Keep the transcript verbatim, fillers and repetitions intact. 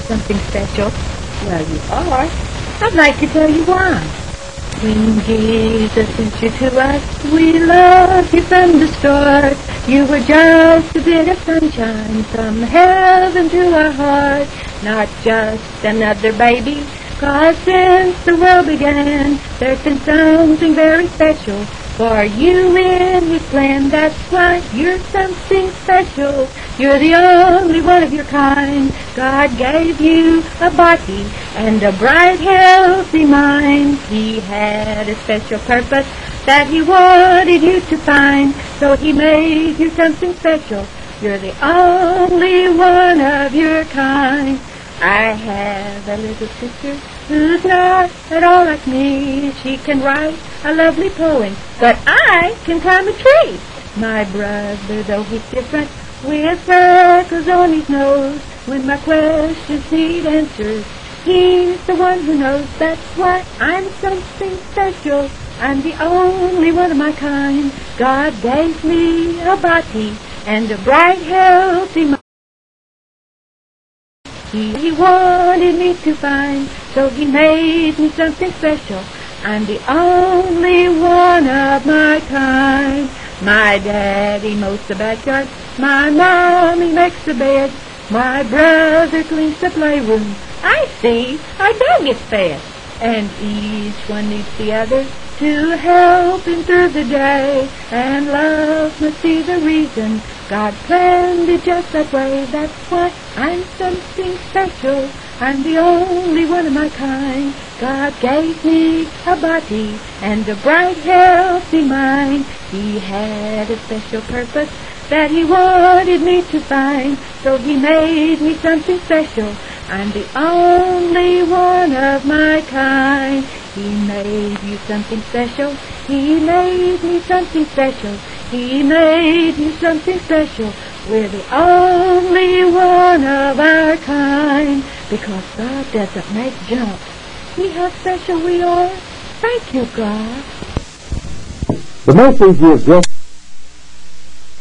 something special. Well, you are. I'd like to tell you why. When Jesus sent you to us, we loved you from the start. You were just a bit of sunshine from heaven to our heart. Not just another baby, 'cause since the world began, there's been something very special for you in His plan. That's why you're something special. You're the only one of your kind. God gave you a body and a bright, healthy mind. He had a special purpose that He wanted you to find, so He made you something special. You're the only one of your kind. I have a little sister who's not at all like me. She can write a lovely poem, but I can climb a tree. My brother, though he's different, with freckles on his nose, when my questions need answers, he's the one who knows. That's why I'm something special. I'm the only one of my kind. God gave me a body and a bright, healthy mind. He wanted me to find, so He made me something special. I'm the only one of my kind. My daddy mows the backyard, my mommy makes the bed, my brother cleans the playroom. I see our dog gets fed, and each one needs the other to help him through the day. And love must be the reason God planned it just that way. That's why I'm something special. I'm the only one of my kind. God gave me a body and a bright, healthy mind. He had a special purpose that He wanted me to find, so He made me something special. I'm the only one of my kind. He made you something special. He made me something special. He made you something special. We're the only one of our kind. Because God doesn't make junk. See how special we are? Thank you, God. The message you have just